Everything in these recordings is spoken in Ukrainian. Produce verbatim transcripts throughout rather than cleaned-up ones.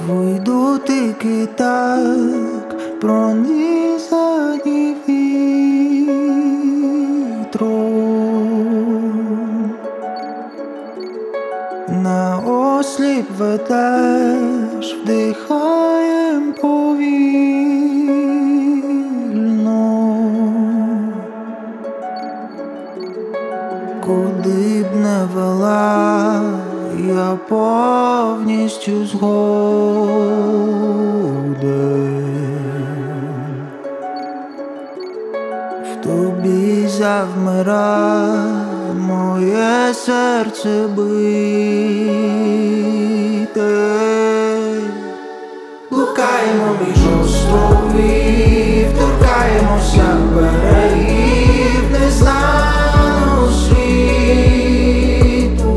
Твої дотики так пронизані вітром, на осліп ведеш, вдихаєм повільно. Куди б не вела, я повністю згоден. В тобі завмирає моє серце бите. Блукаємо між островів, торкаємося берегів незнаного світу.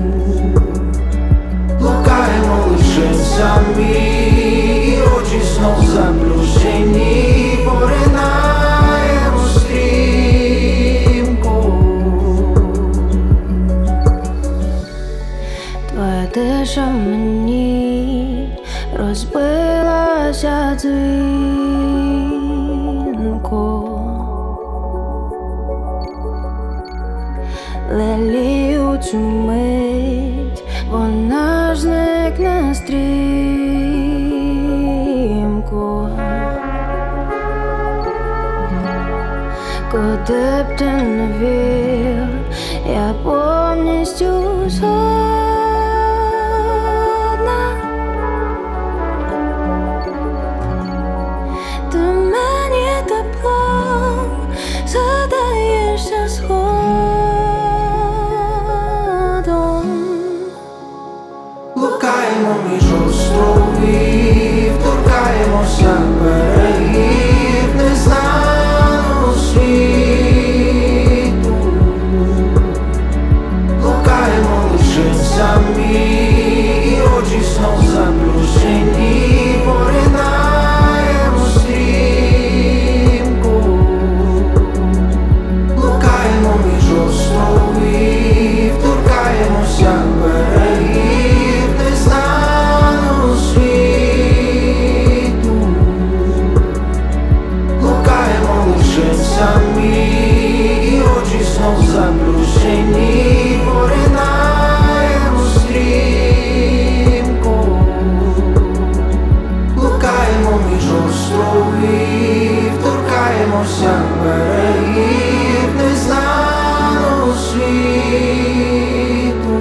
Блукаємо лише самі, очі знов заплющені, поринаємо стрімко. Твоя тиша мені розбилася дзвінко, лелію цю мить, вона ж зникне стрімко. Куди б ти не вів, я повністю згодна. Ти мені теплом задаєшся згодом. Блукаємо між островів, торкаємося берегів незнаного світу. Блукаємо лише самі, очі знов заплющені, поринаємо стрімко. Блукаємо між островів, торкаємося берегів незнаного світу. Блукаємо лише самі, очі знов заплющені, поринаємо стрімко. Блукаємо між островів, торкаємося берегів незнаного світу.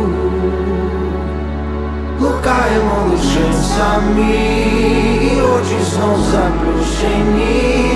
Блукаємо лише самі, очі знов заплющені,